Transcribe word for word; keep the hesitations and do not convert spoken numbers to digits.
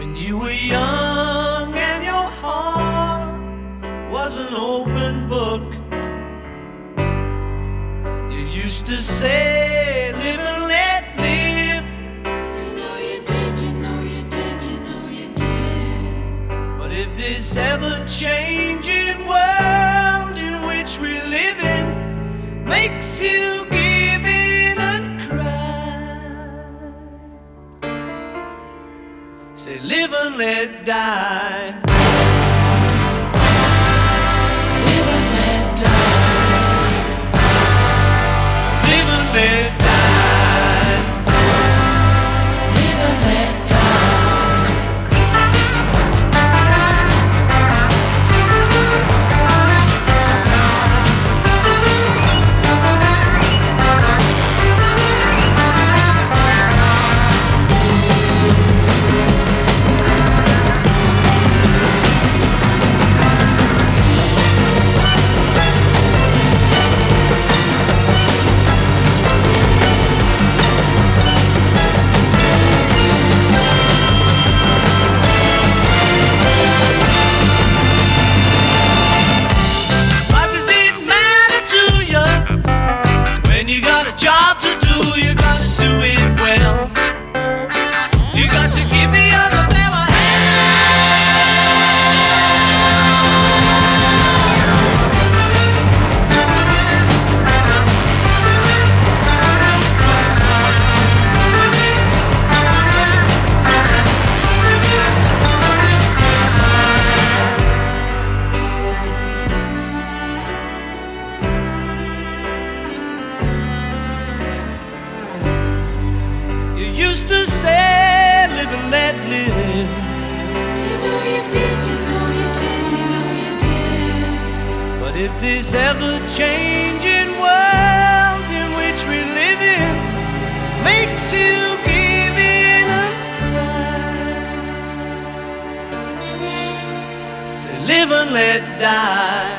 when you were young and your heart was an open book. You used to say, live and let live. You know you did, you know you did, you know you did. But if this ever-changing world in which we live in makes you give in and cry, say live and let die. Live and let die. Live and let die. Live and let die. What does it matter to you when you got a job to do? You gotta do it well. You got to give the other fella You used to say, live and let live. You know you did, you know you did, you know you did. But if this ever-changing world in which we live in makes you give in and cry, say live and let die.